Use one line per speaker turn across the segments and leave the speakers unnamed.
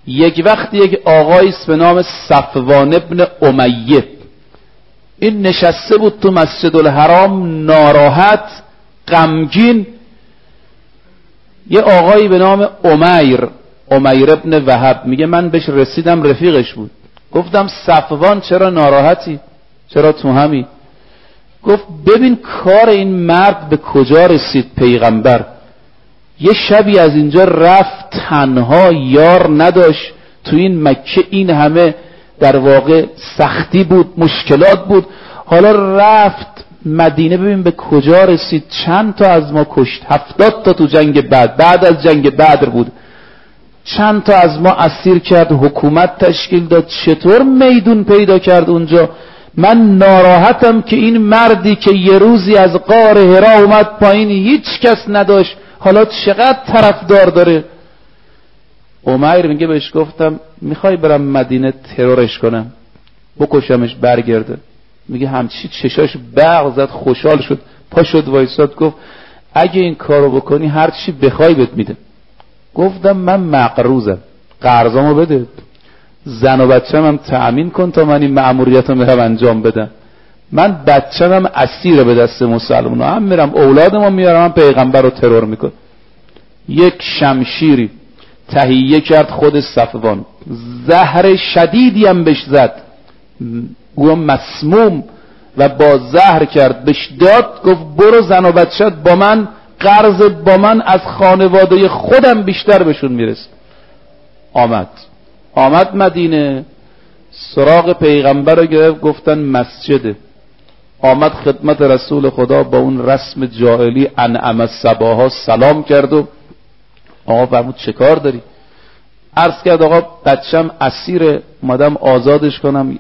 یک وقت یک آقایی است به نام صفوان ابن امیه، این نشسته بود تو مسجد الحرام ناراحت غمگین. یه آقایی به نام امیر ابن وهب، میگه من بهش رسیدم، رفیقش بود، گفتم صفوان چرا ناراحتی، چرا تو همی؟ گفت ببین کار این مرد به کجا رسید. پیغمبر یه شبی از اینجا رفت تنها، یار نداشت، تو این مکه این همه در واقع سختی بود، مشکلات بود، حالا رفت مدینه، ببین به کجا رسید، چند تا از ما کشت، 70 تا تو جنگ بعد از جنگ بدر بود، چند تا از ما اسیر کرد، حکومت تشکیل داد، چطور میدون پیدا کرد اونجا؟ من ناراحتم که این مردی که یه روزی از غار حرا اومد پایین هیچ کس نداشت، حالا چقدر طرفدار داره. امیر میگه بهش گفتم میخوای برم مدینه ترورش کنم، بکشمش برگرده؟ میگه همچی چشاش برق زد، خوشحال شد، پا شد وایساد، گفت اگه این کارو بکنی هر چی بخوای بهت میده. گفتم من مقروضم، قرضامو بده، زن و بچه‌م هم تأمین کن تا من این مأموریتو میرم انجام بدم، من بچه‌م هم اسیر به دست مسلمونا، هم میرم اولادمو میارم، هم پیغمبر رو ترور میکن. یک شمشیری تهیه کرد خود صفوان، زهر شدیدی هم بهش زد، او مسموم و با زهر کرد، بهش داد، گفت برو زن و بچه‌ت با من، قرضت با من از خانواده خودم بیشتر بهشون میرسه. آمد مدینه، سراغ پیغمبر رو گرفت، گفتن مسجده، آمد خدمت رسول خدا با اون رسم جاهلی انعم الصباها سلام کرد و آقا فرمود چه کار داری؟ عرض کرد آقا بچم اسیر، اومدم آزادش کنم،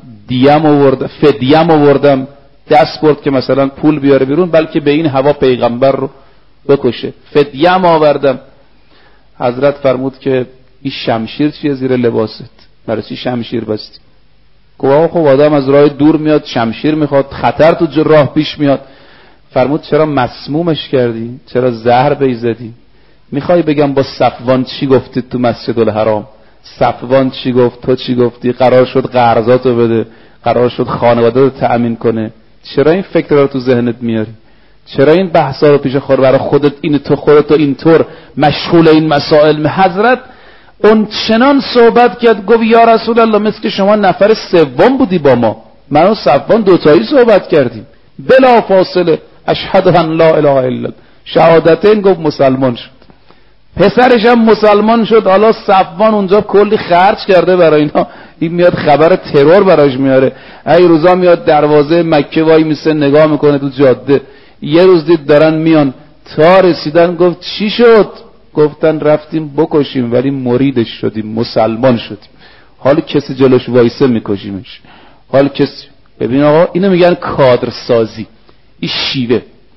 فدیم آوردم، دست برد که مثلا پول بیاره بیرون، بلکه به این هوا پیغمبر رو بکشه، فدیم آوردم. حضرت فرمود که این شمشیر چیه زیر لباست؟ برای چی شمشیر بستی؟ گفت خب آدم از راه دور میاد شمشیر میخواد، خطر تو راه پیش میاد. فرمود چرا مسمومش کردی؟ چرا زهر بیزدی؟ میخوای بگم با صفوان چی گفتید تو مسجد الحرام؟ صفوان چی گفت؟ تو چی گفتی؟ قرار شد قرضاتو بده، قرار شد خانواده رو تأمین کنه، چرا این فکر رو تو ذهنت میاری؟ چرا این بحثا رو پیش خود برای خودت خودت اینطور مشغول این مسائل؟ حضرت اون چنان صحبت کرد، گفت یا رسول الله مثل که شما نفر سوم بودی با ما، من و صفوان دوتایی صحبت کردیم، بلا فاصله اشهد ان لا اله الا الله، شهادتین گفت مسلمان شد، پسرش هم مسلمان شد. حالا صفوان اونجا کلی خرج کرده برای اینا، این میاد خبر ترور براش میاره، ای روزا میاد دروازه مکه وای میسه نگاه میکنه تو جاده، یه روز دید دارن میان، تا رسیدن گفت چی شد؟ گفتن رفتیم بکشیم ولی مریدش شدیم، مسلمان شدیم، حالا کسی جلوش وایسه میکشیمش، حالا کسی. ببین آقا اینو میگن کادر سازی، این شیوه.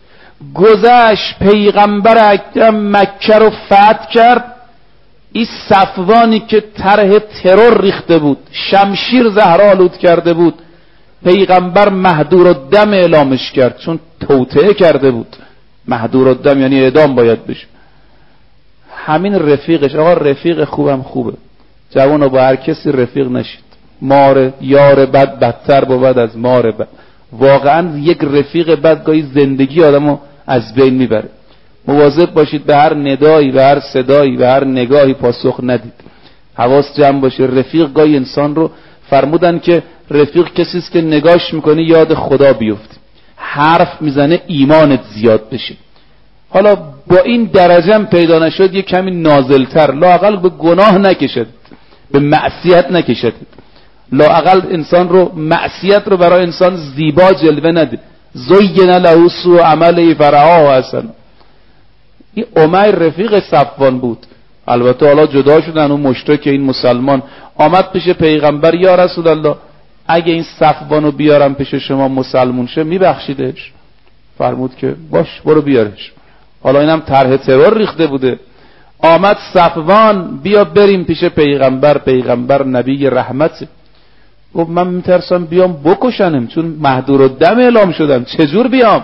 گذشت پیغمبر اکرم مکه رو فتح کرد، این صفوانی که طرح ترور ریخته بود، شمشیر زهرآلود کرده بود، پیغمبر مهدور الدم اعلامش کرد، چون توطئه کرده بود. مهدور الدم یعنی اعدام باید بشه. همین رفیقش، آقا رفیق خوبم خوبه، جوانا با هر کسی رفیق نشید، مار یار بد بدتر بود از مار بد. واقعا یک رفیق بد گاهی زندگی آدمو از بین میبره. مواظب باشید به هر ندایی، به هر صدایی، به هر نگاهی پاسخ ندید، حواس جمع باشه. رفیق گاهی انسان رو، فرمودن که رفیق کسی است که نگاش میکنی یاد خدا بیفتی، حرف میزنه ایمانت زیاد بشه. حالا با این درجه هم پیدا نشد، یه کمی نازلتر، لااقل به گناه نکشد، به معصیت نکشد، لااقل انسان رو، معصیت رو برای انسان زیبا جلوه نده. زین له سوء عمله فرآه حسنا. این امیر رفیق صفوان بود، البته حالا جدا شدن، اون مشرک این مسلمان. آمد پیش پیغمبر، یا رسول الله اگه این صفوانو بیارم پیش شما مسلمون شه میبخشیدش؟ فرمود که باش برو بیارش. حالا اینم طرح ترور ریخته بوده. آمد صفوان، بیا بریم پیش پیغمبر، پیغمبر نبی رحمت. گفت من میترسم بیام بکشنم، چون مهدور الدم اعلام شدم، چجور بیام؟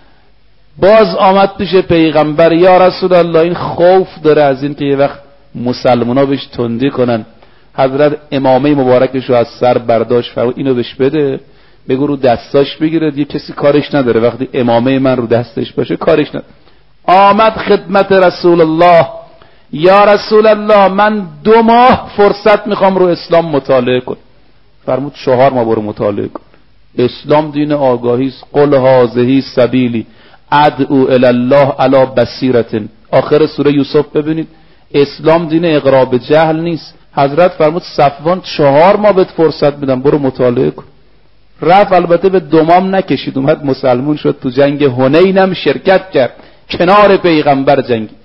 باز آمد پیش پیغمبر، یا رسول الله این خوف داره از این که یه وقت مسلمونا بهش تندی کنن، حضرت امامه مبارکش رو از سر برداشت، فرمود اینو بهش بده، بگو رو دستاش بگیره، یه کسی کارش نداره وقتی امامه من رو دستش باشه کارش نداره. آمد خدمت رسول الله، یا رسول الله من 2 ماه فرصت میخوام رو اسلام مطالعه کن. فرمود 4 ماه برو مطالعه کن. اسلام دین آگاهی است. قل هذه سبیلی ادعو الی الله علی بصیرة. آخر سوره یوسف ببینید اسلام دین اقرار به جهل نیست. حضرت فرمود صفوان 4 ماه بهت فرصت میدم برو مطالعه کن. رفت، البته به 2 ماه نکشید، اومد مسلمون شد، تو جنگ حنین هم شرکت کرد، کنار پیغمبر جنگید.